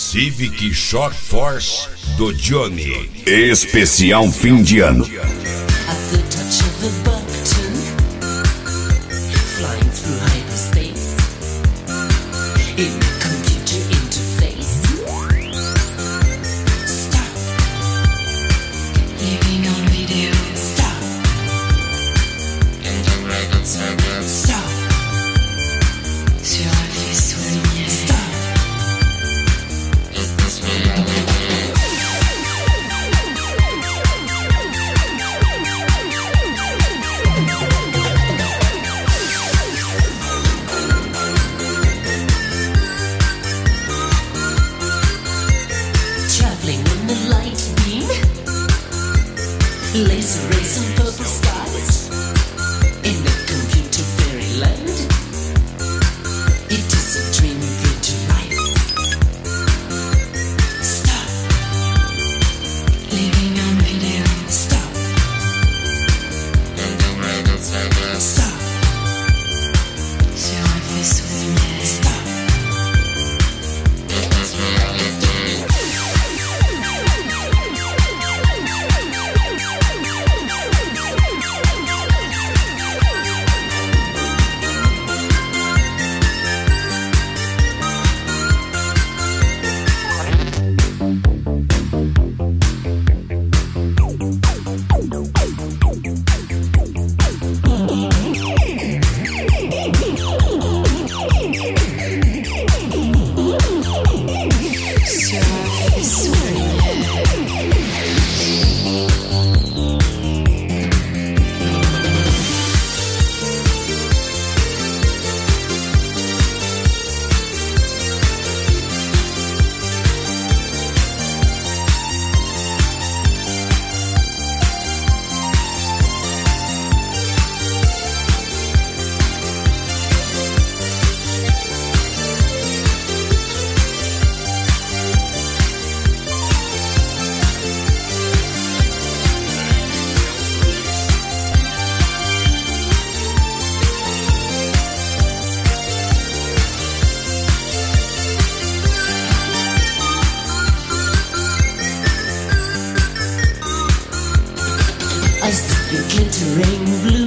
Civic Shock Force do Johnny. Especial fim de ano. At the touch of a button, flying through hyperspace, in the computer interface. Stop. Living on video. Stop. Integrated circuit. Stop. Sur un faisceau lumière. Stop. Is this reality? Laser rays and purple skies in the computer fairyland. It is a dream brought to life. Stop. Living on video. Stop. Integrated circuit. Stop. Sur un faisceau lumière. Stop. Is this reality? I see you glittering blue.